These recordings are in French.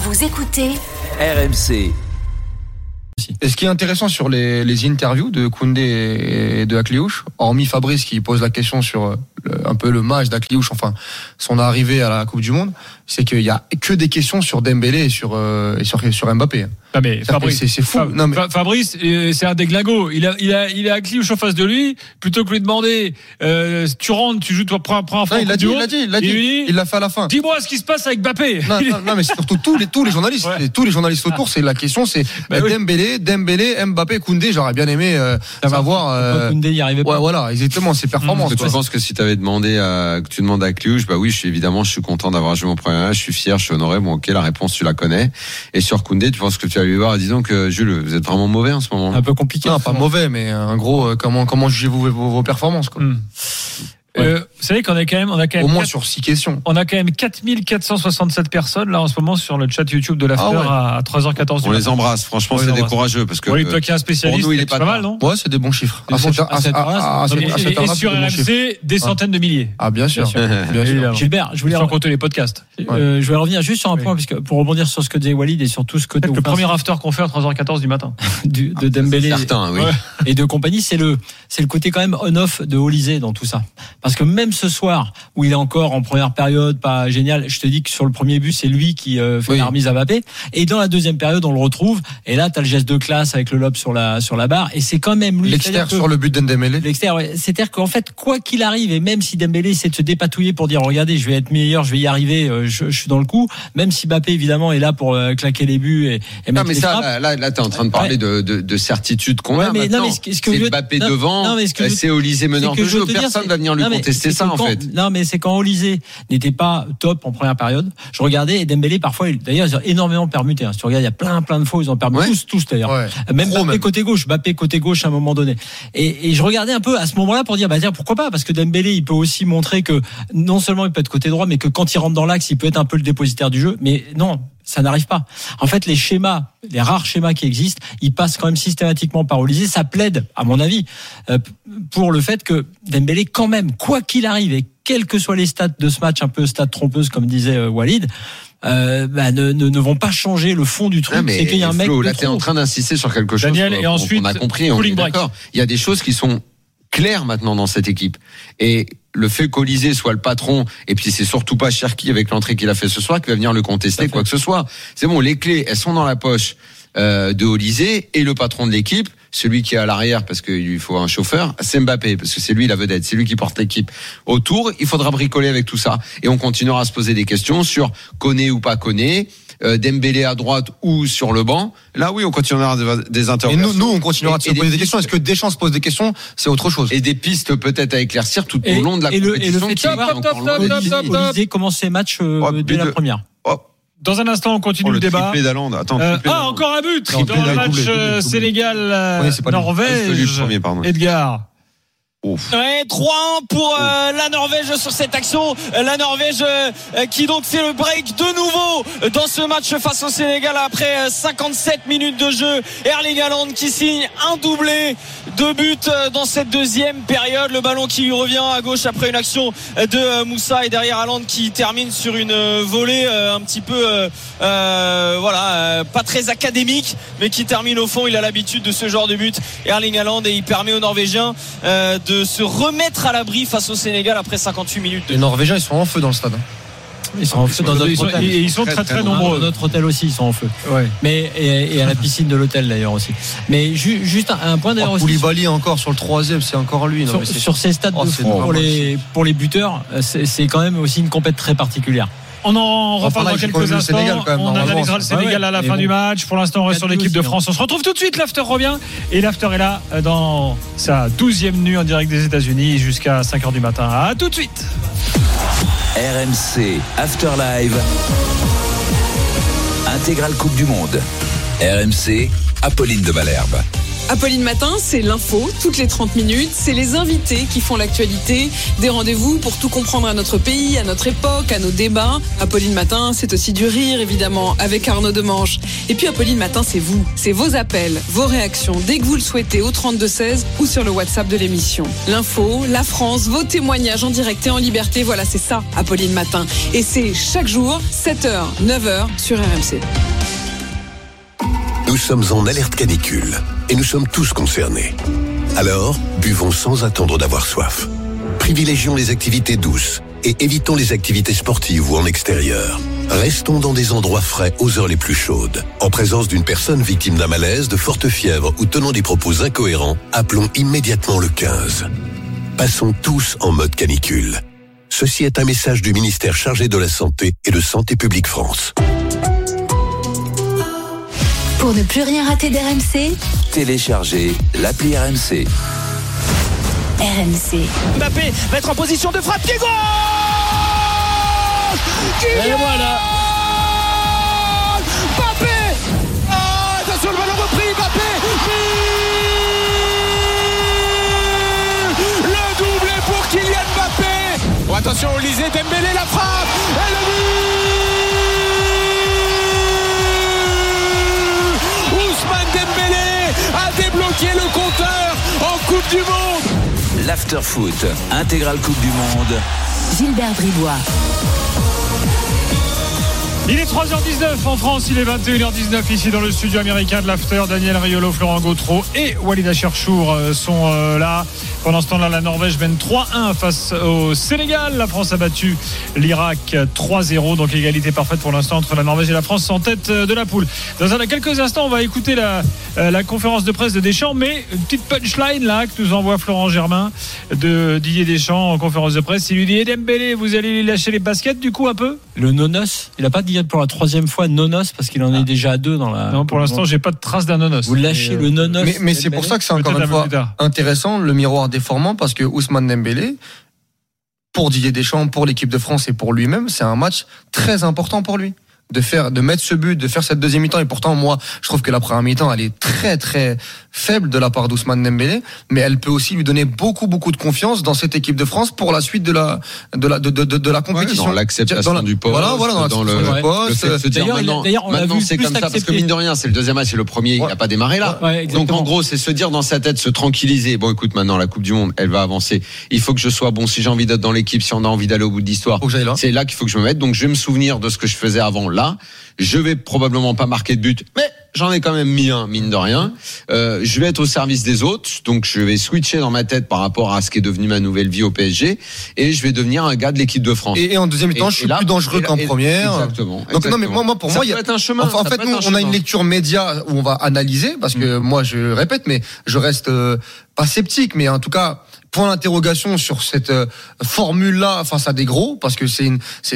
Vous écoutez RMC. Et ce qui est intéressant sur les interviews de Koundé et de Akliouche, hormis Fabrice qui pose la question sur un peu le match d'Akliouche, enfin son arrivée à la Coupe du Monde, c'est qu'il y a que des questions sur Dembélé et sur Mbappé. Non mais Fabrice, c'est fou. Non, mais... Fabrice, c'est un déglingo. Il a Akliouche en face de lui, plutôt que lui demander tu rentres, tu joues, tu prends un Non, il l'a dit. Il l'a fait à la fin. Dis-moi ce qui se passe avec Mbappé. Non, mais c'est surtout tous les journalistes, tous les journalistes autour. C'est la question, c'est Dembélé, Mbappé, Koundé. J'aurais bien aimé savoir. Koundé y arrivait pas. Ouais, voilà, exactement. C'est performance. Je pense que si tu avais demandé que tu demandes à Kliouche, bah oui, je suis content d'avoir joué mon premier match, je suis fier, je suis honoré. Bon, ok, la réponse tu la connais. Et sur Koundé, tu penses que tu vas lui voir, disons que Jules, vous êtes vraiment mauvais en ce moment. Un peu compliqué. Non, pas mauvais, mais en gros, comment jugez-vous vos performances, quoi. Vous savez qu'on a quand même au moins sur 6 questions. On a quand même 4467 personnes là en ce moment sur le chat YouTube de l'After à 3h14 On les embrasse, franchement, c'est des courageux parce que toi qui es un spécialiste, pour nous, il est pas mal, non? Ouais, c'est des bons chiffres. Et sur RMC, des centaines de milliers. Ah, bien sûr. Gilbert, je voulais sans compter les podcasts. Je voulais revenir juste sur un point, parce que pour rebondir sur ce que disait Walid et sur tout ce côté. Le premier after qu'on fait à 3h14 du matin. De Dembélé et de compagnie, c'est le côté quand même on-off de Olysée dans tout ça. Parce que même ce soir, où il est encore en première période, pas génial, je te dis que sur le premier but, c'est lui qui fait la remise à Mbappé. Et dans la deuxième période, on le retrouve. Et là, t'as le geste de classe avec le lob sur la barre. Et c'est quand même lui. L'extérieur sur le but de Dembélé. L'extérieur, ouais. C'est-à-dire qu'en fait, quoi qu'il arrive, et même si Dembélé essaie de se dépatouiller pour dire, regardez, je vais être meilleur, je vais y arriver, je suis dans le coup. Même si Mbappé, évidemment, est là pour claquer les buts et mettre les frappes. Là, t'es en train de parler de certitude qu'on a maintenant. C'est Mbappé devant, c'est Olysée meneur de jeu. Personne va venir lui contester ça, en fait. Non, mais c'est quand Olysée n'était pas top en première période. Je regardais, et Dembélé, parfois, d'ailleurs, ils ont énormément permuté. Si tu regardes, il y a plein de fois, ils ont perdu tous d'ailleurs. Ouais. Même Mbappé côté gauche à un moment donné. Et je regardais un peu à ce moment-là pour dire, tiens, pourquoi pas? Parce que Dembélé, il peut aussi montrer que non seulement il peut être côté droit, mais que quand il rentre dans l'axe, il peut être un peu le dépositaire du jeu. Mais non, ça n'arrive pas. En fait, les rares schémas qui existent, ils passent quand même systématiquement par Olysée. Ça plaide, à mon avis, pour le fait que Dembélé, quand même, quoi qu'il arrive, et quels que soient les stats de ce match, un peu stats trompeuses, comme disait Walid, ne vont pas changer le fond du truc. C'est qu'il y a un mec. Là, t'es en train d'insister sur quelque chose. Daniel, et ensuite, on a compris, on est d'accord. Il y a des choses qui sont claires maintenant dans cette équipe. Et le fait qu'Olysée soit le patron, et puis c'est surtout pas Cherki avec l'entrée qu'il a fait ce soir qui va venir le contester, quoi que ce soit. C'est bon, les clés, elles sont dans la poche de Olysée, et le patron de l'équipe, celui qui est à l'arrière parce qu'il lui faut un chauffeur, c'est Mbappé, parce que c'est lui la vedette, c'est lui qui porte l'équipe. Autour, il faudra bricoler avec tout ça. Et on continuera à se poser des questions sur Koné ou pas Koné, Dembélé à droite ou sur le banc. Là, oui, on continuera des interrogations. Et nous, on continuera de se poser des questions. Est-ce que Deschamps se pose des questions? C'est autre chose. Et des pistes peut-être à éclire tout au long de la compétition. Olysée commence ses matchs dès la première. Dans un instant, on continue le débat. Triplé d'Haaland. Encore un but dans le match Sénégal-Norvège. Edgar. Ouais, 3-1 pour la Norvège sur cette action. La Norvège qui donc fait le break de nouveau dans ce match face au Sénégal après 57 minutes de jeu. Erling Haaland qui signe un doublé, 2 buts dans cette deuxième période. Le ballon qui lui revient à gauche après une action de Moussa, et derrière Haaland qui termine sur une volée un petit peu pas très académique, mais qui termine au fond. Il a l'habitude de ce genre de but, Erling Haaland, et il permet aux Norvégiens de se remettre à l'abri face au Sénégal après 58 minutes. Les Norvégiens, ils sont en feu dans le stade. Ils sont en feu dans notre hôtel. Ils sont très nombreux. Dans notre hôtel aussi, ils sont en feu. Ouais. Mais et à la piscine de l'hôtel d'ailleurs aussi. Mais juste un point d'ailleurs aussi. Koulibaly encore sur le 3e, c'est encore lui. Sur ces stades de fou pour les buteurs, c'est quand même aussi une compète très particulière. On en reparle dans quelques instants. On analysera le Sénégal à la fin du match. Pour l'instant, on reste sur l'équipe de France. On se retrouve tout de suite. L'After revient. Et l'After est là dans sa 12e nuit en direct des États-Unis jusqu'à 5h du matin. À tout de suite. RMC After Live. Intégrale Coupe du Monde. RMC, Apolline de Malherbe. Apolline Matin, c'est l'info, toutes les 30 minutes. C'est les invités qui font l'actualité. Des rendez-vous pour tout comprendre à notre pays, à notre époque, à nos débats. Apolline Matin, c'est aussi du rire, évidemment, avec Arnaud Demange. Et puis Apolline Matin, c'est vous. C'est vos appels, vos réactions, dès que vous le souhaitez, au 32-16 ou sur le WhatsApp de l'émission. L'info, la France, vos témoignages en direct et en liberté. Voilà, c'est ça, Apolline Matin. Et c'est chaque jour, 7h, 9h sur RMC. Nous sommes en alerte canicule et nous sommes tous concernés. Alors, buvons sans attendre d'avoir soif. Privilégions les activités douces et évitons les activités sportives ou en extérieur. Restons dans des endroits frais aux heures les plus chaudes. En présence d'une personne victime d'un malaise, de forte fièvre ou tenant des propos incohérents, appelons immédiatement le 15. Passons tous en mode canicule. Ceci est un message du ministère chargé de la Santé et de Santé publique France. Pour ne plus rien rater d'RMC, téléchargez l'appli RMC. RMC. Mbappé va être en position de frappe. Qui est gauche. Et voilà. Mbappé. Attention, le ballon repris. Mbappé. Le doublé pour Kylian Mbappé. Oh, attention, Olysée Dembélé, la frappe. Et le but. Dembélé a débloqué le compteur en Coupe du Monde. L'Afterfoot, intégrale Coupe du Monde. Gilbert Bribois. Il est 3h19 en France, il est 21h19 ici dans le studio américain de l'After. Daniel Riolo, Florent Gautreau et Walida Cherchour sont là. Pendant ce temps-là, la Norvège mène 3-1 face au Sénégal. La France a battu l'Irak 3-0. Donc égalité parfaite pour l'instant entre la Norvège et la France en tête de la poule. Dans quelques instants, on va écouter la conférence de presse de Deschamps. Mais une petite punchline là que nous envoie Florent Germain de Didier Deschamps en conférence de presse. Il lui dit: Dembélé, vous allez lui lâcher les baskets du coup un peu? Le nonos, il n'a pas dit pour la troisième fois nonos parce qu'il en est déjà à 2 dans la. Non, pour l'instant, j'ai pas de trace d'un nonos. Vous lâchez le nonos. Mais c'est pour ça que c'est encore une fois intéressant, le miroir déformant, parce que Ousmane Dembélé, pour Didier Deschamps, pour l'équipe de France et pour lui-même, c'est un match très important pour lui. De mettre ce but, de faire cette deuxième mi-temps. Et pourtant, moi, je trouve que la première mi-temps, elle est très, très faible de la part d'Ousmane Dembélé. Mais elle peut aussi lui donner beaucoup, beaucoup de confiance dans cette équipe de France pour la suite de la compétition. Dans l'acceptation du poste. Voilà, dans le poste. Le fait de se dire maintenant c'est comme ça. Parce que mine de rien, c'est le deuxième match et le premier, il n'a pas démarré là. Donc en gros, c'est se dire dans sa tête, se tranquilliser. Bon, écoute, maintenant, la Coupe du Monde, elle va avancer. Il faut que je sois bon. Si j'ai envie d'être dans l'équipe, si on a envie d'aller au bout de l'histoire, c'est là qu'il faut que je me mette. Donc je vais me souvenir de ce que je faisais avant là. Je vais probablement pas marquer de but, mais j'en ai quand même mis un, mine de rien. Je vais être au service des autres, donc je vais switcher dans ma tête par rapport à ce qui est devenu ma nouvelle vie au PSG, et je vais devenir un gars de l'équipe de France. Et en deuxième temps, je suis plus dangereux qu'en première. Exactement. Donc non, mais moi pour moi, il y a un chemin. En fait, nous, on a une lecture média où on va analyser, parce que moi, je répète, mais je reste pas sceptique, mais en tout cas, point d'interrogation sur cette formule-là face à des gros, parce que c'est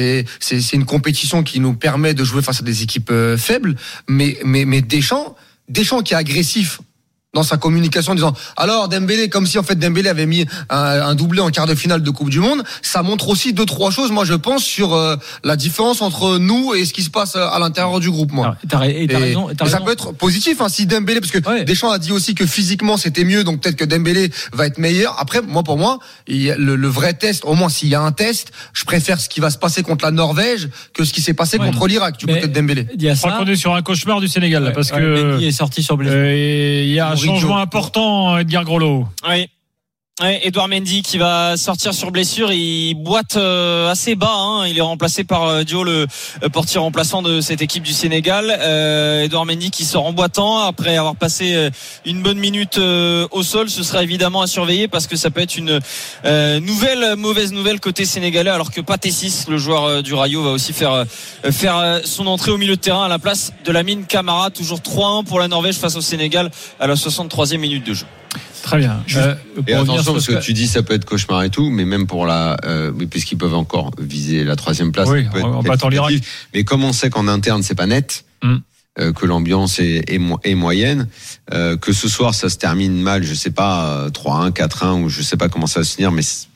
une compétition qui nous permet de jouer face à des équipes faibles, mais Deschamps qui est agressif dans sa communication en disant alors Dembélé, comme si en fait Dembélé avait mis un doublé en quart de finale de Coupe du Monde, ça montre aussi 2-3 choses, moi je pense, sur la différence entre nous et ce qui se passe à l'intérieur du groupe, moi. T'as raison. Ça peut être positif, hein, si Dembélé, parce que Deschamps a dit aussi que physiquement c'était mieux, donc peut-être que Dembélé va être meilleur. Après, pour moi, le vrai test, au moins s'il y a un test, je préfère ce qui va se passer contre la Norvège que ce qui s'est passé contre l'Irak du côté de Dembélé. Je crois qu'on est sur un cauchemar du Sénégal, là, parce que il est sorti sur blessure. Il y a un changement important, Edgar Groslo. Oui. Edouard Mendy qui va sortir sur blessure, il boite assez bas, hein. Il est remplacé par Dio, le portier remplaçant de cette équipe du Sénégal. Edouard Mendy qui sort en boitant après avoir passé une bonne minute au sol. Ce sera évidemment à surveiller parce que ça peut être une mauvaise nouvelle côté sénégalais, alors que Pathé Ciss, le joueur du Rayo, va aussi faire son entrée au milieu de terrain à la place de Lamine Camara. Toujours 3-1 pour la Norvège face au Sénégal à la 63e minute de jeu. Très bien. Et attention, parce que tu dis ça peut être cauchemar et tout, mais même pour puisqu'ils peuvent encore viser la 3e place. Oui, en battant l'Irak. Mais comme on sait qu'en interne c'est pas net, que l'ambiance est moyenne, que ce soir ça se termine mal, je sais pas, 3-1, 4-1, ou je sais pas comment ça va se finir, mais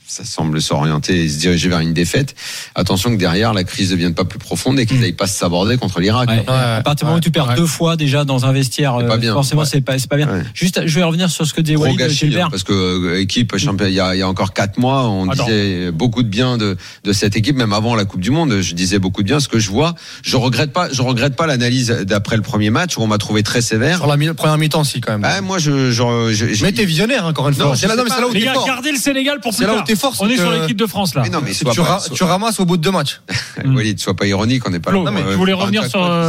ça semble s'orienter et se diriger vers une défaite. Attention que derrière, la crise ne devienne pas plus profonde et qu'ils n'aillent pas se saborder contre l'Irak. À partir du moment où tu perds 2 fois déjà dans un vestiaire, forcément, c'est pas bien. Juste, je vais revenir sur ce que disait Walid Gilbert. Parce que équipe champion, il y a encore 4 mois, on disait beaucoup de bien de cette équipe, même avant la Coupe du Monde. Je disais beaucoup de bien. Ce que je vois, je regrette pas l'analyse d'après le premier match où on m'a trouvé très sévère. Sur la première mi-temps, si quand même. Moi, mais t'es visionnaire, encore une fois. C'est là où les gars, gardez le Sénégal pour plus tard. On est sur l'équipe de France là. Mais non, mais tu ramasses au bout de 2 matchs. Walid, sois pas ironique, on n'est pas là. Non, mais je voulais revenir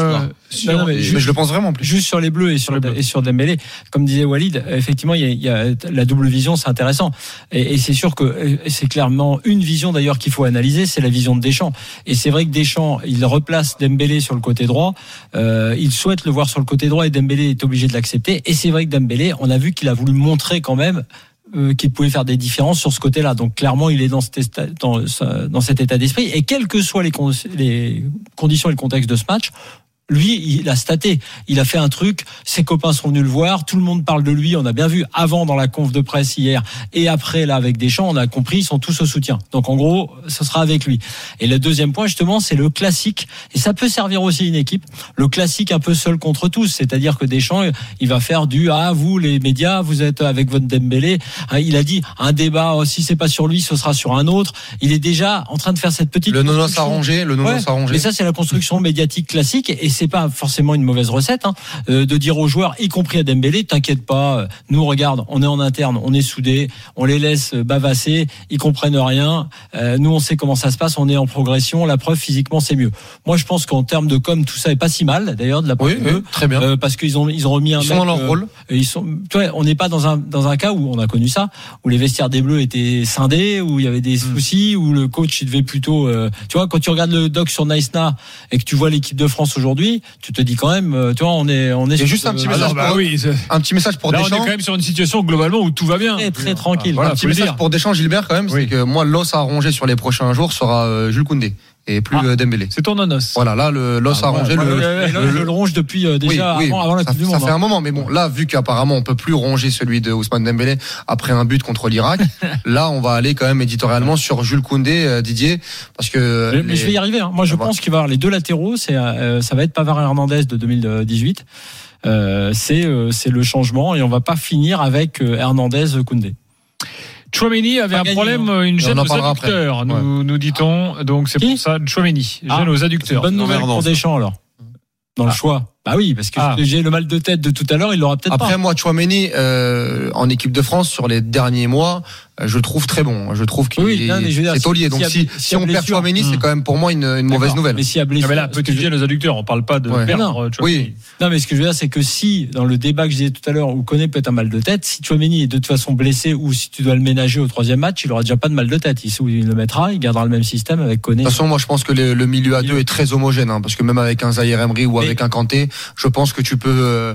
mais je le pense vraiment plus. Juste sur les Bleus et sur Dembélé, comme disait Walid, effectivement, il y a la double vision, c'est intéressant. Et c'est sûr que c'est clairement une vision d'ailleurs qu'il faut analyser, c'est la vision de Deschamps. Et c'est vrai que Deschamps, il replace Dembélé sur le côté droit. Il souhaite le voir sur le côté droit et Dembélé est obligé de l'accepter. Et c'est vrai que Dembélé, on a vu qu'il a voulu montrer quand même qu'il pouvait faire des différences sur ce côté-là. Donc clairement, il est dans cet état d'esprit. Et quelles que soient les conditions et le contexte de ce match, lui, il a staté. Il a fait un truc. Ses copains sont venus le voir. Tout le monde parle de lui. On a bien vu avant dans la conf de presse hier et après là avec Deschamps, on a compris, ils sont tous au soutien. Donc en gros, ce sera avec lui. Et le deuxième point justement, c'est le classique. Et ça peut servir aussi une équipe. Le classique un peu seul contre tous. C'est-à-dire que Deschamps, il va faire vous les médias, vous êtes avec votre Dembélé. Il a dit un débat. Si c'est pas sur lui, ce sera sur un autre. Il est déjà en train de faire cette petite. Le nonos arrangé. Mais ça, c'est la construction médiatique classique. Et c'est pas forcément une mauvaise recette de dire aux joueurs, y compris à Dembélé, t'inquiète pas, nous regarde, on est en interne, on est soudés, on les laisse bavasser, ils comprennent rien, nous on sait comment ça se passe, on est en progression, la preuve physiquement c'est mieux. Moi je pense qu'en termes de com tout ça est pas si mal d'ailleurs de la part d'eux, très bien, parce qu'ils ont remis un ils sont dans leur rôle. On n'est pas dans un cas où on a connu ça, où les vestiaires des Bleus étaient scindés, où il y avait des soucis, où le coach il devait plutôt, quand tu regardes le doc sur Naïsna et que tu vois l'équipe de France aujourd'hui, tu te dis quand même, on est juste un petit message un petit message pour là, Deschamps. On est quand même sur une situation globalement où tout va bien. Très tranquille. Un petit message pour Deschamps, Gilbert quand même, c'est que moi l'os à ronger sur les prochains jours sera Jules Koundé et plus Dembélé. C'est ton nonos. Voilà, là l'os à ronger. Je le ronge depuis déjà avant la Coupe du Monde. Ça fait un moment, mais bon, là vu qu'apparemment on peut plus ronger celui de Ousmane Dembélé après un but contre l'Irak, là on va aller quand même éditorialement sur Jules Koundé, Didier, parce que. Mais je vais y arriver. Moi je pense qu'il va y avoir les deux latéraux, ça va être Pavard et Hernandez de 2018. C'est le changement et on va pas finir avec Hernandez Koundé. Chouameni avait un problème, une gêne aux adducteurs, nous dit-on. Donc c'est pour ça, Chouameni, gêne aux adducteurs. Bonne nouvelle pour Deschamps alors. Dans le choix. Bah oui, parce que j'ai le mal de tête de tout à l'heure, il l'aura peut-être pas. Après moi, Chouameni en équipe de France sur les derniers mois, je le trouve très bon. Je trouve qu'il est taulier. Donc si on perd Chouameni, c'est quand même pour moi une mauvaise nouvelle. Mais si à blessure, mais là, petit gêne aux adducteurs, on parle pas de perdre Chouameni. Oui. Non, mais ce que je veux dire, c'est que si dans le débat que je disais tout à l'heure, où Koné peut être un mal de tête, si Chouameni est de toute façon blessé ou si tu dois le ménager au 3e match, il aura déjà pas de mal de tête. Il le mettra, il gardera le même système avec Koné. De toute façon, moi je pense que le milieu à 2 est très homogène, parce que même avec un Zahir Emery ou avec un Kanté, je pense que tu peux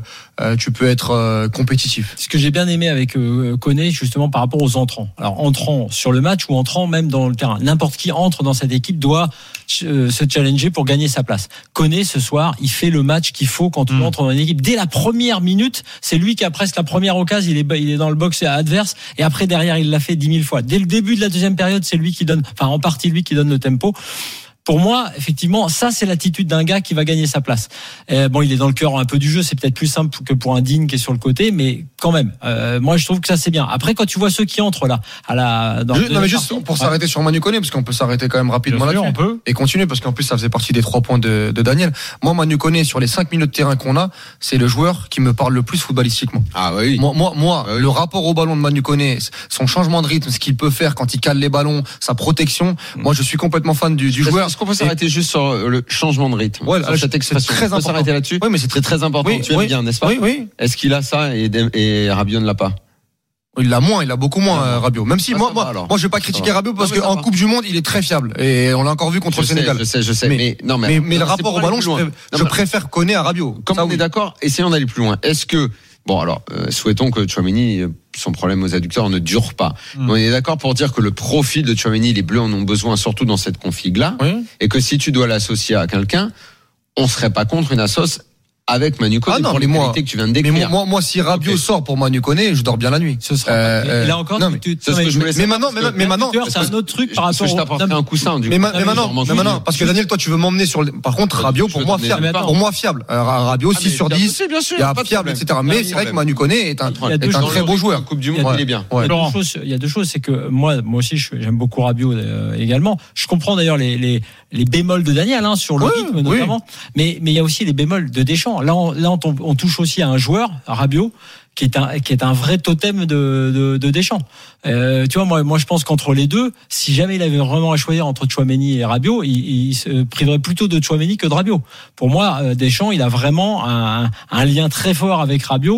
être compétitif. Ce que j'ai bien aimé avec Koné, justement par rapport aux entrants. Alors entrants sur le match ou entrants même dans le terrain. N'importe qui entre dans cette équipe doit se challenger pour gagner sa place. Koné ce soir, il fait le match qu'il faut quand on entre dans une équipe. Dès la première minute, c'est lui qui a presque la première occasion. Il est dans le box adverse et après derrière il l'a fait 10 000 fois. Dès le début de la deuxième période, c'est lui qui donne, en partie lui qui donne le tempo. Pour moi, effectivement, ça c'est l'attitude d'un gars qui va gagner sa place. Il est dans le cœur un peu du jeu, c'est peut-être plus simple que pour un Digne qui est sur le côté, mais quand même, moi je trouve que ça c'est bien. Après, quand tu vois ceux qui entrent là, juste pour s'arrêter sur Manu Koné, parce qu'on peut s'arrêter quand même rapidement là-dessus, et continuer, parce qu'en plus ça faisait partie des 3 points de Daniel. Moi, Manu Koné, sur les 5 minutes de terrain qu'on a, c'est le joueur qui me parle le plus footballistiquement. Ah oui. Moi, le rapport au ballon de Manu Koné, son changement de rythme, ce qu'il peut faire quand il cale les ballons, sa protection, moi je suis complètement fan du joueur. Est-ce qu'on peut s'arrêter juste sur le changement de rythme, sur cette expression? C'est très important. S'arrêter là-dessus. Oui, mais c'est très important. Tu aimes bien, n'est-ce pas? Oui. Est-ce qu'il a ça et Rabiot ne l'a pas? Il a beaucoup moins, Rabiot. Même si moi je vais pas critiquer Rabiot parce qu'en Coupe du Monde, il est très fiable et on l'a encore vu contre le Sénégal. Je sais. Mais le rapport au ballon, je préfère Koné à Rabiot. Comme on est d'accord, essayons d'aller plus loin. Est-ce que souhaitons que Chouameni, son problème aux adducteurs ne dure pas. On est d'accord pour dire que le profil de Chouameni, les Bleus en ont besoin, surtout dans cette config-là, et que si tu dois l'associer à quelqu'un, on serait pas contre une assoce avec Manu Koné pour les qualités que tu viens de décrire. Mais moi, si Rabiot sort pour Manu Koné, je dors bien la nuit. Ce sera. Et là encore, mais maintenant, c'est un autre truc par rapport. Je t'apporterai un coussin. Mais maintenant, parce que Daniel, toi, tu veux m'emmener sur. Par contre, Rabiot, pour moi, fiable. Rabiot, 6 sur 10. Il y a fiable, etc. Mais c'est vrai que Manu Koné est un très beau joueur. Coupe du Monde, il est bien. Il y a deux choses, c'est que moi aussi, j'aime beaucoup Rabiot également. Je comprends d'ailleurs les bémols de Daniel sur le rythme notamment, mais il y a aussi les bémols de Deschamps. Là, on touche aussi à un joueur, à Rabiot, qui est un vrai totem de Deschamps. Tu vois, moi, je pense qu'entre les deux, si jamais il avait vraiment à choisir entre Tchouaméni et Rabiot, il se priverait plutôt de Tchouaméni que de Rabiot. Pour moi, Deschamps, il a vraiment un lien très fort avec Rabiot,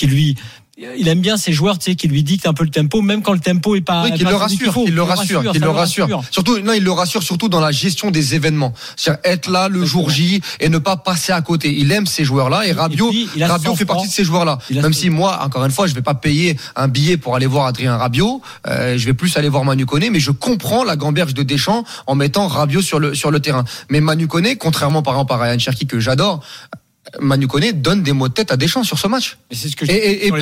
il aime bien ces joueurs, tu sais, qui lui dictent un peu le tempo, même quand le tempo est pas. Oui, qu'il le rassure. Surtout, il le rassure surtout dans la gestion des événements. C'est-à-dire être là le jour J et ne pas passer à côté. Il aime ces joueurs-là et Rabiot fait partie de ces joueurs-là. Même si moi, encore une fois, je vais pas payer un billet pour aller voir Adrien Rabiot, je vais plus aller voir Manu Koné, mais je comprends la gamberge de Deschamps en mettant Rabiot sur le terrain. Mais Manu Koné, contrairement par exemple à Ryan Cherki que j'adore, Manu Koné donne des mots de tête à Deschamps sur ce match. Et c'est ce que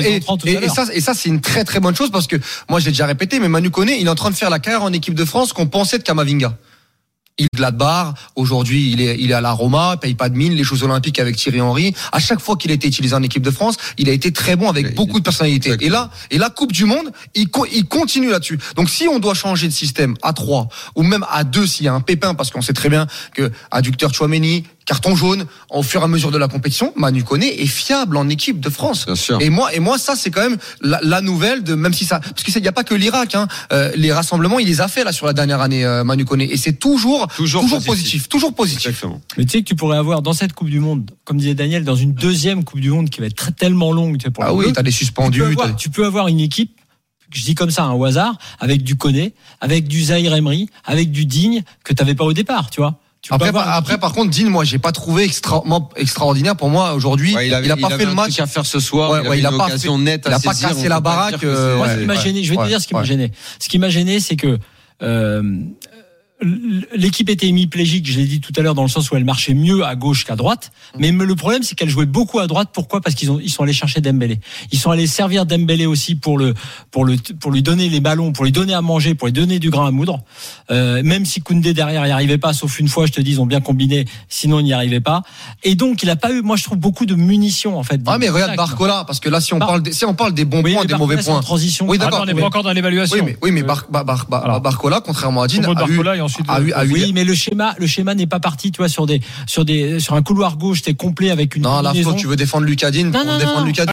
je ça, c'est une très très bonne chose parce que moi, je l'ai déjà répété, mais Manu Koné, il est en train de faire la carrière en équipe de France qu'on pensait de Kamavinga. Il est Gladbach, aujourd'hui il est à la Roma, paye pas de mine, les Jeux Olympiques avec Thierry Henry. À chaque fois qu'il a été utilisé en équipe de France, il a été très bon avec beaucoup de personnalité. Et là, Coupe du Monde, il continue là-dessus. Donc si on doit changer de système à 3 ou même à 2 s'il y a un pépin, parce qu'on sait très bien que adducteur Tchouaméni, carton jaune, au fur et à mesure de la compétition, Manu Koné est fiable en équipe de France. Bien sûr. Et moi, ça, c'est quand même la nouvelle de, même si ça, parce qu'il n'y a pas que l'Irak, les rassemblements, il les a fait, là, sur la dernière année, Manu Koné. Et c'est toujours positif. Toujours positif. Exactement. Mais tu sais que tu pourrais avoir dans cette Coupe du Monde, comme disait Daniel, dans une deuxième Coupe du Monde qui va être tellement longue, tu sais, pour t'as des suspendus. Tu peux avoir une équipe, je dis comme ça, au hasard, avec du Koné, avec du Zahir Emery, avec du Digne, que t'avais pas au départ, tu vois. Après, par contre, Digne, moi, j'ai pas trouvé extraordinaire pour moi aujourd'hui. Il a pas fait le match à faire ce soir. Il a pas cassé la baraque. Moi, ce qui m'a gêné, je vais te dire ce qui m'a gêné. Ce qui m'a gêné, c'est que l'équipe était hémiplégique, je l'ai dit tout à l'heure, dans le sens où elle marchait mieux à gauche qu'à droite. Mais le problème, c'est qu'elle jouait beaucoup à droite. Pourquoi ? Parce ils sont allés chercher Dembélé. Ils sont allés servir Dembélé aussi pour lui donner les ballons, pour lui donner à manger, pour lui donner du grain à moudre. Même si Koundé derrière n'y arrivait pas, sauf une fois, je te dis, ils ont bien combiné. Sinon, il n'y arrivait pas. Et donc, il a pas eu, moi, je trouve beaucoup de munitions, en fait. Mais regarde Barcola, parce que là, si on parle des bons points, des mauvais points. Transition. Oui, d'accord. On n'est pas encore dans l'évaluation. Oui, mais Barcola, contrairement à Digne, oui, mais le schéma n'est pas parti, tu vois, sur un couloir gauche, t'es complet avec une. Non, là, tu veux défendre Lucas Digne, défendre Lucas Digne.